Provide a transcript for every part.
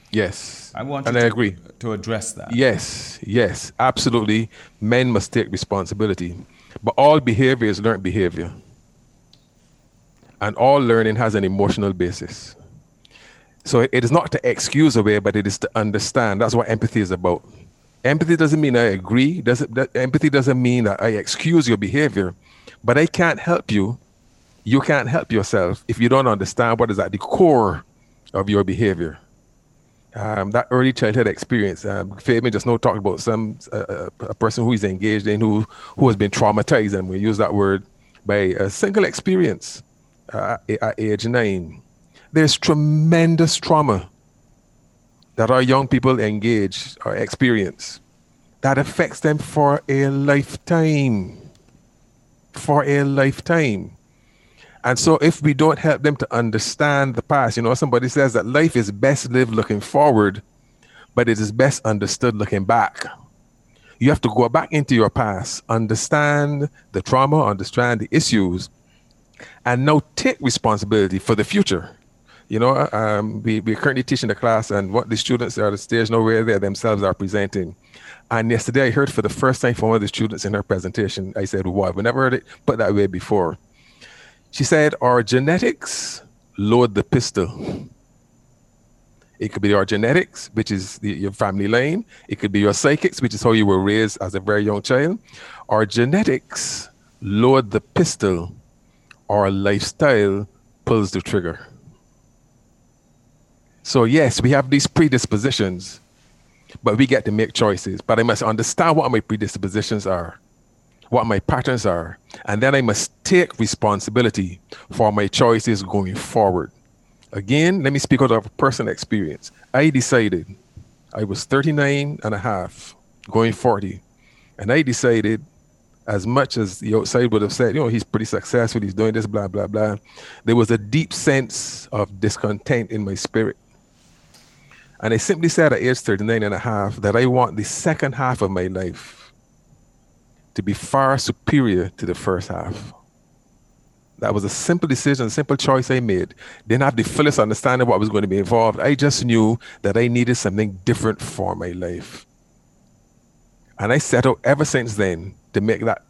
Yes, I want you and I agree. to address that. Yes, yes, absolutely. Men must take responsibility. But all behavior is learned behavior, and all learning has an emotional basis. So it is not to excuse away, but it is to understand. That's what empathy is about. Empathy doesn't mean I agree. Empathy doesn't mean that I excuse your behavior, but I can't help you. You can't help yourself if you don't understand what is at the core of your behavior. That early childhood experience. Fabian just now talked about a person who is engaged in who has been traumatized, and we use that word by a single experience at age 9. There's tremendous trauma that our young people engage or experience that affects them for a lifetime. For a lifetime. And so if we don't help them to understand the past, somebody says that life is best lived looking forward, but it is best understood looking back. You have to go back into your past, understand the trauma, understand the issues, and now take responsibility for the future. We're currently teaching the class, and what the students are at the stage now where they themselves are presenting. And yesterday I heard for the first time from one of the students in her presentation, I said, wow, I've never heard it put that way before. She said, our genetics load the pistol. It could be our genetics, which is your family line. It could be your psychics, which is how you were raised as a very young child. Our genetics load the pistol. Our lifestyle pulls the trigger. So yes, we have these predispositions, but we get to make choices. But I must understand what my predispositions are, what my patterns are, and then I must take responsibility for my choices going forward. Again, let me speak out of personal experience. I decided, I was 39 and a half, going 40, and I decided, as much as the outside would have said, he's pretty successful, he's doing this, blah, blah, blah, there was a deep sense of discontent in my spirit. And I simply said at age 39 and a half that I want the second half of my life to be far superior to the first half. That was a simple decision, a simple choice I made. Didn't have the fullest understanding of what was going to be involved. I just knew that I needed something different for my life. And I set out ever since then to make that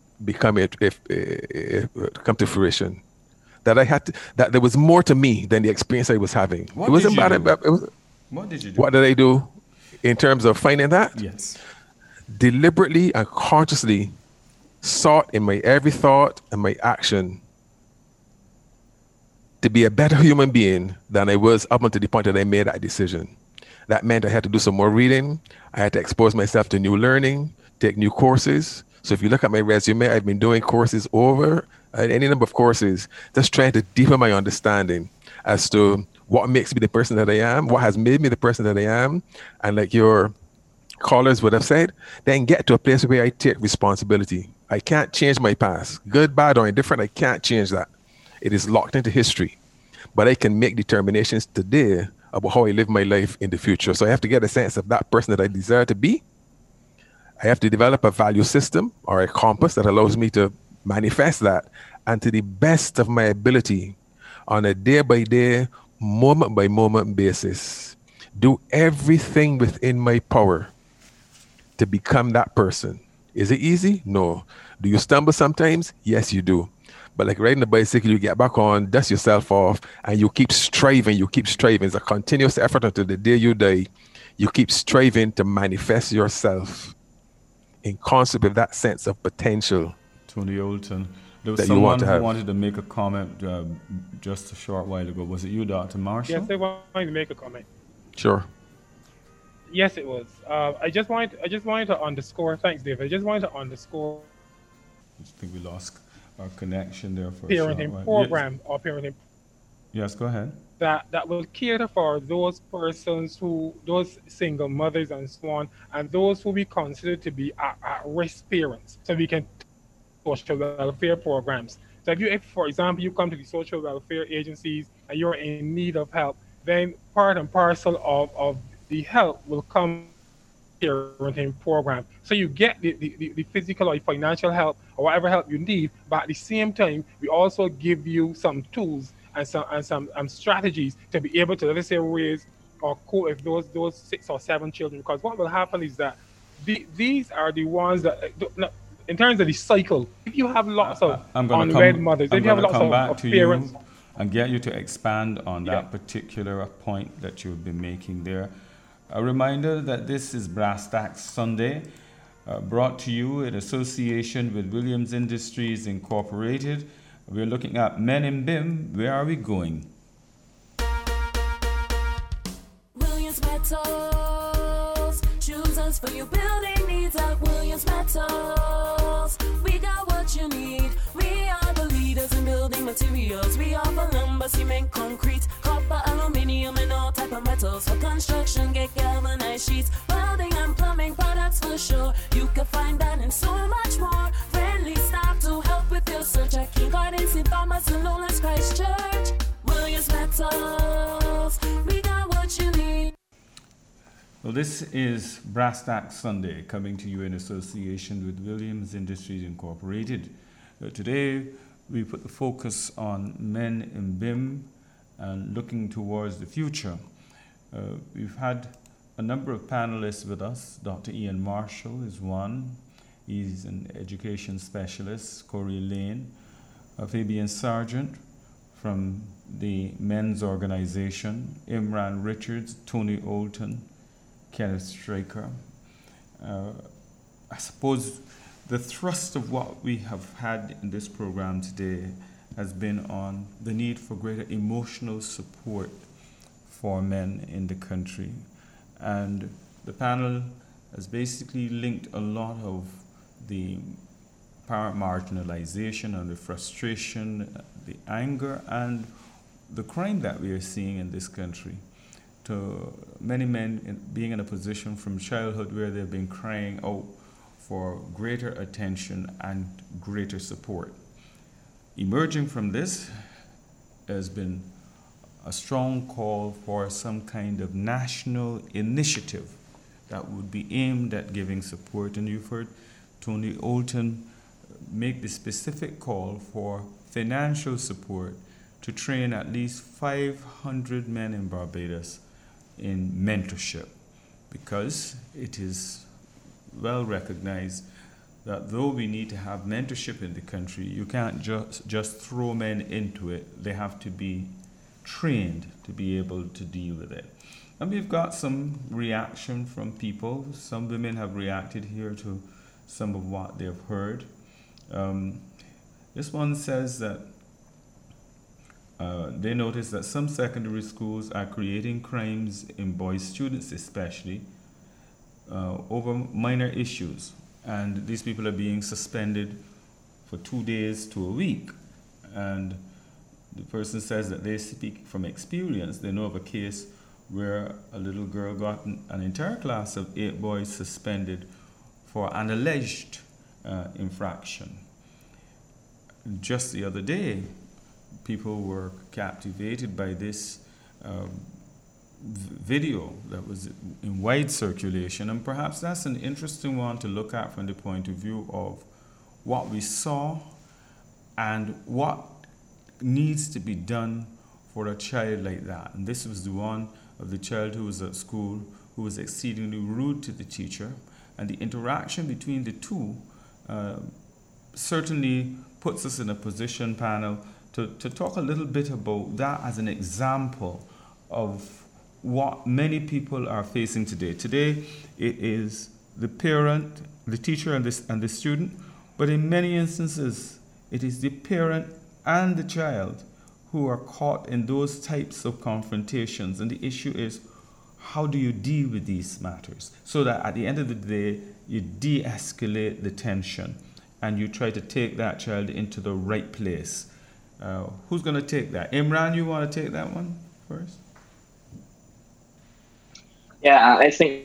come to fruition. That there was more to me than the experience I was having. What did you do? What did I do in terms of finding that? Yes. Deliberately and consciously sought in my every thought and my action to be a better human being than I was up until the point that I made that decision. That meant I had to do some more reading. I had to expose myself to new learning, take new courses. So if you look at my resume, I've been doing courses over any number of courses, just trying to deepen my understanding as to what makes me the person that I am, what has made me the person that I am. And like your callers would have said, then get to a place where I take responsibility. I can't change my past, good, bad, or indifferent. I can't change that. It is locked into history. But I can make determinations today about how I live my life in the future. So I have to get a sense of that person that I desire to be. I have to develop a value system or a compass that allows me to manifest that, and to the best of my ability, on a day by day, moment by moment basis, do everything within my power to become that person. Is it easy? No. Do you stumble sometimes? Yes, you do. But like riding a bicycle, you get back on, dust yourself off, and you keep striving. You keep striving. It's a continuous effort until the day you die. You keep striving to manifest yourself in concert with that sense of potential. Tony Olton. There was that you want someone to who have. wanted to make a comment just a short while ago. Was it you, Dr. Yes, Marshall? I wanted to make a comment. Sure. Yes, it was. I just wanted to underscore. Thanks, David. I just wanted to underscore I think we lost our connection there for a short parenting while. Yes, program or parenting yes, go ahead. that will cater for those persons who, those single mothers and so on, and those who we consider to be at risk parents. So we can social welfare programs. So if, for example, you come to the social welfare agencies and you're in need of help, then part and parcel of the help will come parenting program. So you get the physical or financial help or whatever help you need, but at the same time, we also give you some tools and some strategies to be able to, let's say, raise or cope with those 6 or 7 children. Because what will happen is that these are the ones that no, in terms of the cycle. If you have lots of I'm gonna unwed come. mothers, I'm if you have gonna lots come back of to parents, you and get you to expand on yeah. that particular point that you've been making there. A reminder that this is Brass Tacks Sunday, brought to you in association with Williams Industries Incorporated. We're looking at Men in BIM. Where are we going? Williams Metals. Choose us for your building needs at Williams Metals. We got what you need. We are the leaders in building materials. We offer lumber, cement, concrete, copper, aluminium, and all type of metals. For construction, get galvanized sheets, welding and plumbing products for sure. You can find that and so much more. Friendly staff to help with your search at King Gardens, St. Thomas, and Lowlands Christchurch. Williams Metals. We got what you need. Well, this is Brass Tacks Sunday, coming to you in association with Williams Industries Incorporated. Today, we put the focus on men in BIM and looking towards the future. We've had a number of panelists with us. Dr. Ian Marshall is one. He's an education specialist. Corey Lane, Fabian Sargent from the men's organization, Imran Richards, Tony Olton, Kenneth Straker. I suppose the thrust of what we have had in this program today has been on the need for greater emotional support for men in the country. And the panel has basically linked a lot of the apparent marginalization and the frustration, the anger, and the crime that we are seeing in this country to many men being in a position from childhood where they've been crying out for greater attention and greater support. Emerging from this has been a strong call for some kind of national initiative that would be aimed at giving support. And you've heard Tony Olton make the specific call for financial support to train at least 500 men in Barbados in mentorship, because it is well recognized that though we need to have mentorship in the country, you can't just throw men into it. They have to be trained to be able to deal with it. And we've got some reaction from people. Some women have reacted here to some of what they've heard. This one says that they notice that some secondary schools are creating crimes in boys students especially over minor issues, and these people are being suspended for 2 days to a week. And the person says that they speak from experience. They know of a case where a little girl got an entire class of 8 boys suspended for an alleged infraction. Just the other day, people were captivated by this video that was in wide circulation, and perhaps that's an interesting one to look at from the point of view of what we saw and what needs to be done for a child like that. And this was the one of the child who was at school, who was exceedingly rude to the teacher, and the interaction between the two certainly puts us in a position, panel, to talk a little bit about that as an example of what many people are facing today. Today, it is the parent, the teacher, and the student, but in many instances, it is the parent and the child who are caught in those types of confrontations. And the issue is, how do you deal with these matters so that at the end of the day, you de-escalate the tension and you try to take that child into the right place? Who's going to take that? Imran, you want to take that one first? Yeah, I think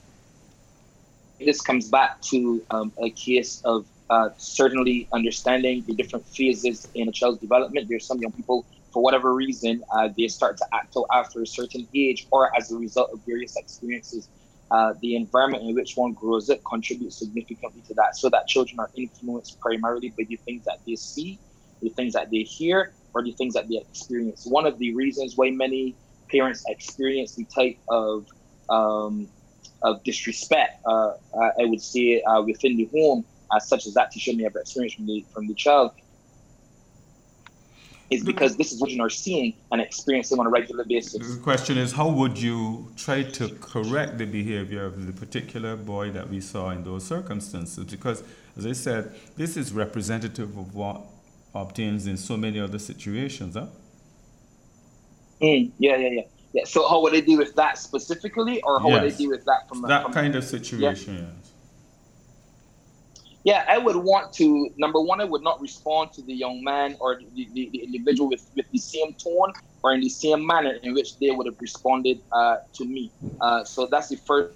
this comes back to a case of certainly understanding the different phases in a child's development. There's some young people, for whatever reason, they start to act out after a certain age or as a result of various experiences. The environment in which one grows up contributes significantly to that, so that children are influenced primarily by the things that they see, the things that they hear, or the things that they experience. One of the reasons why many parents experience the type of disrespect, I would say, within the home, such as that teacher may have experienced from the child, is because this is what you are seeing and experiencing on a regular basis. The question is, how would you try to correct the behavior of the particular boy that we saw in those circumstances? Because, as I said, this is representative of what obtains in so many other situations, huh? Yeah. So how would they deal with that specifically, or how would they deal with that from that kind of situation? Yes. Yeah, I would want to, number one, I would not respond to the young man or the individual with the same tone or in the same manner in which they would have responded to me. So that's the first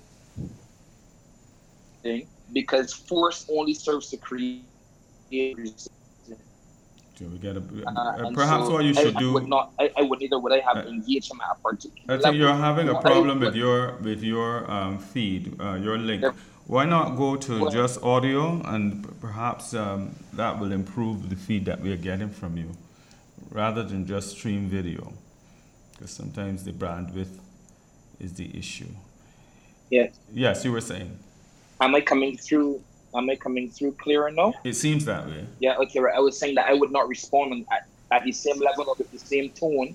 thing, because force only serves to create resistance. So we get perhaps so what you should do. Neither would I have engaged him at a particular level. I think you're having a problem with your feed, your link. Why not go to just audio, and perhaps that will improve the feed that we are getting from you, rather than just stream video, because sometimes the bandwidth is the issue. Yes. Yes, you were saying. Am I coming through clearer now? It seems that way. Yeah. Okay. Right. I was saying that I would not respond at the same level or with the same tone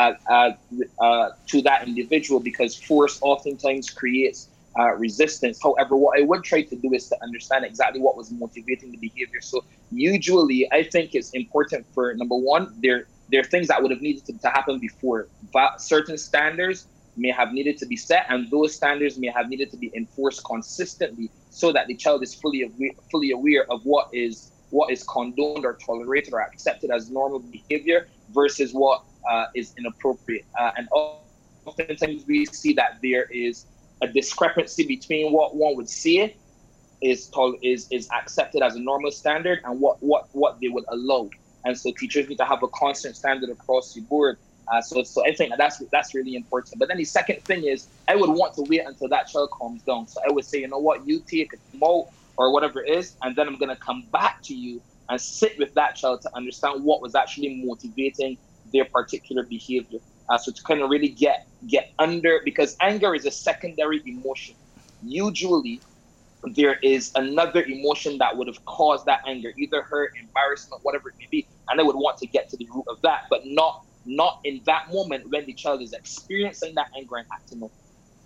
to that individual, because force oftentimes creates resistance. However, what I would try to do is to understand exactly what was motivating the behavior. So usually, I think it's important for, number one, there are things that would have needed to happen before. Certain standards may have needed to be set, and those standards may have needed to be enforced consistently, so that the child is fully aware of what is condoned or tolerated or accepted as normal behavior versus what is inappropriate. And oftentimes we see that there is a discrepancy between what one would say is accepted as a normal standard and what they would allow. And so teachers need to have a constant standard across the board. So I think that's really important. But then the second thing is, I would want to wait until that child calms down. So I would say, you know what, you take a out or whatever it is, and then I'm going to come back to you and sit with that child to understand what was actually motivating their particular behavior. So to kind of really get under, because anger is a secondary emotion. Usually, there is another emotion that would have caused that anger, either hurt, embarrassment, whatever it may be, and I would want to get to the root of that, but not in that moment when the child is experiencing that anger and acting up.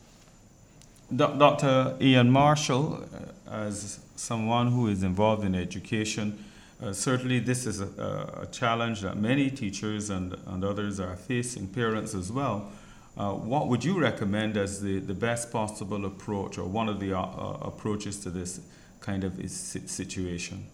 Dr. Ian Marshall, as someone who is involved in education, certainly this is a challenge that many teachers and others are facing, parents as well. What would you recommend as the best possible approach, or one of the approaches to this kind of situation?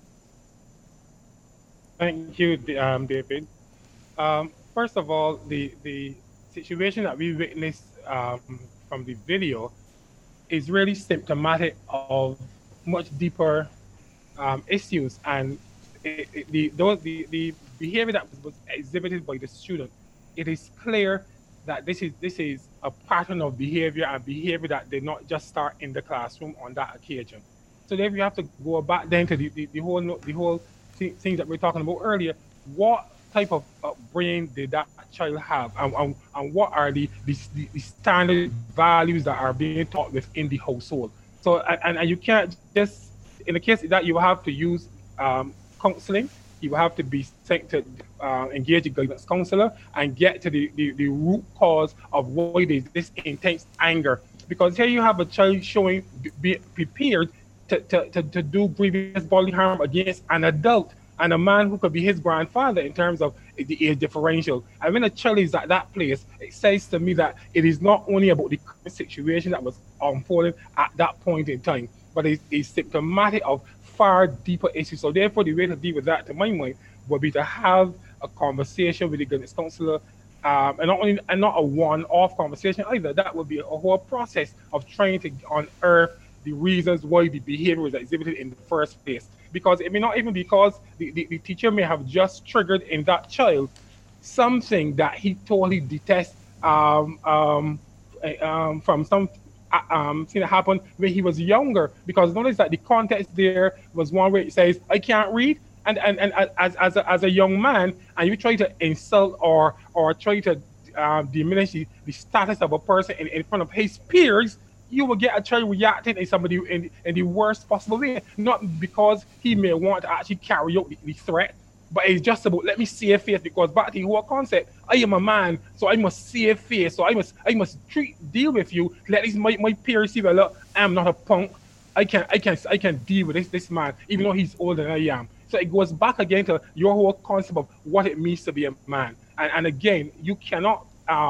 Thank you, David. First of all, the situation that we witnessed from the video is really symptomatic of much deeper issues, and the behavior that was exhibited by the student, it is clear that this is a pattern of behavior, and behavior that did not just start in the classroom on that occasion. So then we have to go back then to the whole thing that we were talking about earlier. What type of brain did that child have, and what are the standard values that are being taught within the household? So and you can't just, in the case that you have to use counseling, you have to be sent to engage a guidance counselor and get to the root cause of why there's this intense anger. Because here you have a child showing be prepared to do grievous bodily harm against an adult, and a man who could be his grandfather in terms of the age differential. And when a child is at that place, it says to me that it is not only about the current situation that was unfolding at that point in time, but it is symptomatic of far deeper issues. So therefore, the way to deal with that, to my mind, would be to have a conversation with the guidance counselor, and not a one-off conversation either. That would be a whole process of trying to unearth the reasons why the behavior was exhibited in the first place. Because it may not even be because the teacher may have just triggered in that child something that he totally detests from some thing that happened when he was younger. Because notice that the context there was one where it says, I can't read, and as a young man, and you try to insult or try to diminish the status of a person in front of his peers, you will get a child reacting in somebody in the worst possible way. Not because he may want to actually carry out the threat, but it's just about let me save face, because back to the whole concept, I am a man, so I must save face, so I must deal with you. Let least my peers see, well, look, I'm not a punk. I can deal with this man, even though he's older than I am. So it goes back again to your whole concept of what it means to be a man. And again, you cannot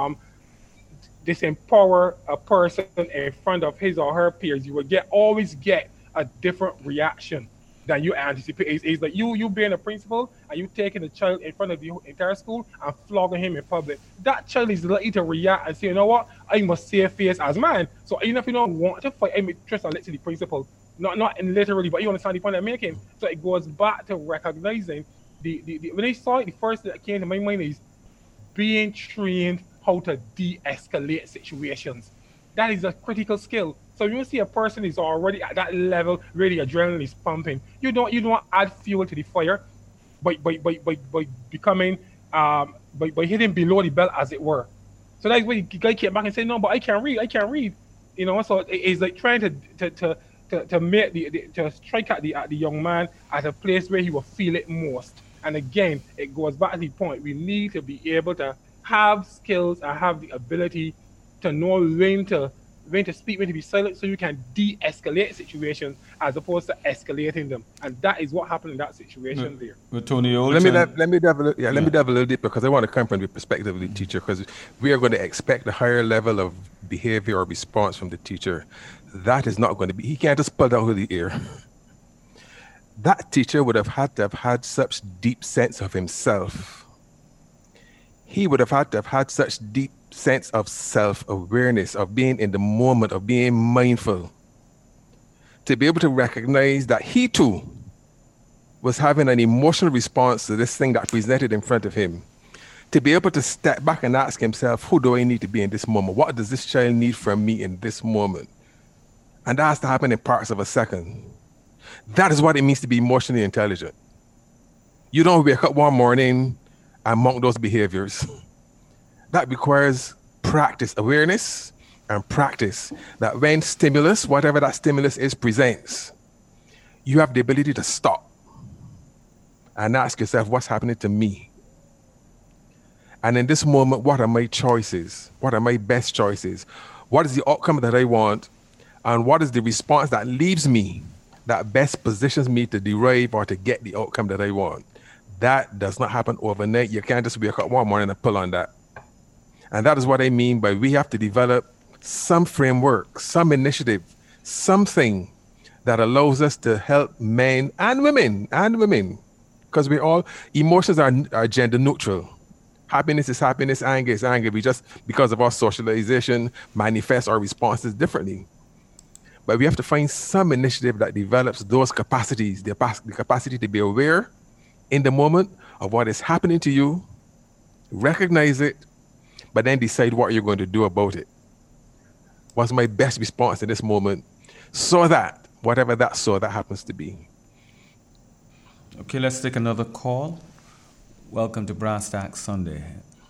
disempower a person in front of his or her peers. You will always get a different reaction than you anticipate. It's like you being a principal and you taking a child in front of the entire school and flogging him in public. That child is likely to react and say, you know what, I must save face as man. So even if you don't want to fight, I may trust and let to the principal. Not literally, but you understand the point I'm making. So it goes back to recognizing the when I saw it, the first thing that came to my mind is being trained how to de-escalate situations. That is a critical skill. So you see a person is already at that level, really adrenaline is pumping. You don't add fuel to the fire by becoming by hitting below the belt, as it were. So that's when the guy came back and said, no, but I can't read. You know, so it's like trying to make to strike at the young man at a place where he will feel it most. And again, it goes back to the point, we need to be able to have skills and have the ability to know when to speak, when to be silent, so you can de-escalate situations as opposed to escalating them. And that is what happened in that situation there. With Tony Olsen. Let me delve a little deeper, because I want to come from the perspective of the teacher, because we are going to expect a higher level of behavior or response from the teacher. That is not going to be, he can't just pull down with the ear. That teacher would have had to have had such deep sense of himself. He would have had such deep sense of self-awareness, of being in the moment, of being mindful, to be able to recognize that he too was having an emotional response to this thing that presented in front of him, to be able to step back and ask himself, who do I need to be in this moment? What does this child need from me in this moment? And that has to happen in parts of a second. That is what it means to be emotionally intelligent. You don't wake up one morning and mount those behaviors. That requires practice, awareness and practice, that when stimulus, whatever that stimulus is, presents, you have the ability to stop and ask yourself, what's happening to me? And in this moment, what are my choices? What are my best choices? What is the outcome that I want? And what is the response that leaves me, that best positions me to derive or to get the outcome that I want? That does not happen overnight. You can't just wake up one morning and pull on that. And that is what I mean by we have to develop some framework, some initiative, something that allows us to help men and women, because we all, emotions are gender neutral. Happiness is happiness, anger is anger. We just, because of our socialization, manifest our responses differently. But we have to find some initiative that develops those capacities, the capacity to be aware in the moment of what is happening to you, recognize it, but then decide what you're going to do about it. What's my best response in this moment? So that, whatever that happens to be. Okay, let's take another call. Welcome to Brass Tacks Sunday.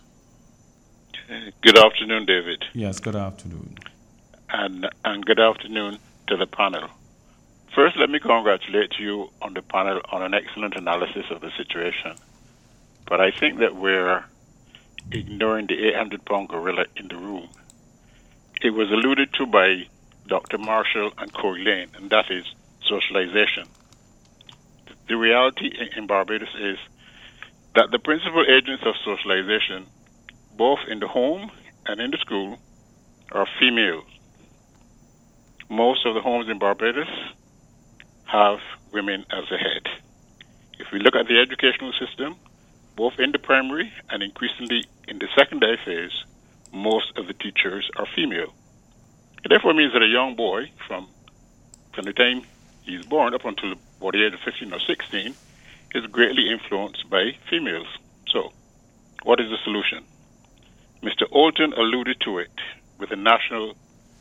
Good afternoon, David. Yes, good afternoon. And good afternoon to the panel. First, let me congratulate you on the panel on an excellent analysis of the situation. But I think that we're ignoring the 800-pound gorilla in the room. It was alluded to by Dr. Marshall and Corey Lane, and that is socialization. The reality in Barbados is that the principal agents of socialization, both in the home and in the school, are females. Most of the homes in Barbados have women as the head. If we look at the educational system, both in the primary and increasingly in the secondary phase, most of the teachers are female. It therefore means that a young boy from the time he's born up until about the age of 15 or 16 is greatly influenced by females. So, what is the solution? Mr. Olten alluded to it with a national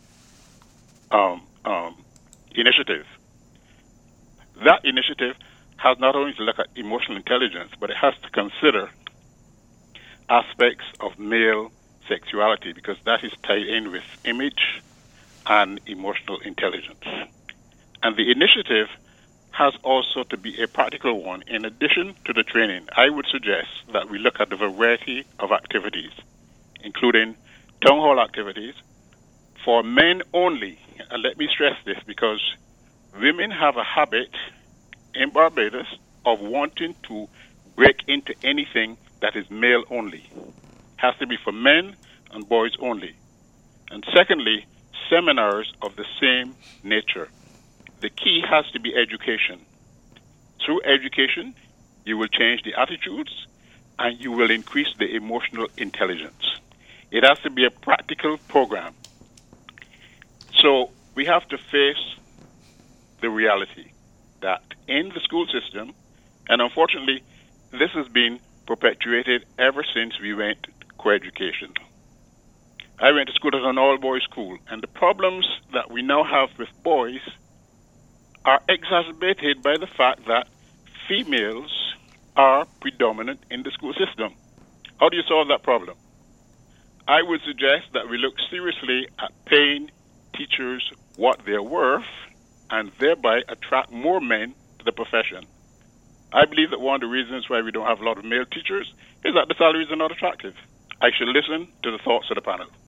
initiative. That initiative has not only to look at emotional intelligence, but it has to consider aspects of male sexuality, because that is tied in with image and emotional intelligence. And the initiative has also to be a practical one. In addition to the training, I would suggest that we look at the variety of activities, including town hall activities for men only. And let me stress this, because women have a habit in Barbados of wanting to break into anything that is male only. Has to be for men and boys only. And secondly, seminars of the same nature. The key has to be education. Through education, you will change the attitudes and you will increase the emotional intelligence. It has to be a practical program. So we have to face the reality that in the school system, and unfortunately, this has been perpetuated ever since we went co-education. I went to school as an all-boys school, and the problems that we now have with boys are exacerbated by the fact that females are predominant in the school system. How do you solve that problem? I would suggest that we look seriously at paying teachers what they're worth and thereby attract more men to the profession. I believe that one of the reasons why we don't have a lot of male teachers is that the salaries are not attractive. I should listen to the thoughts of the panel.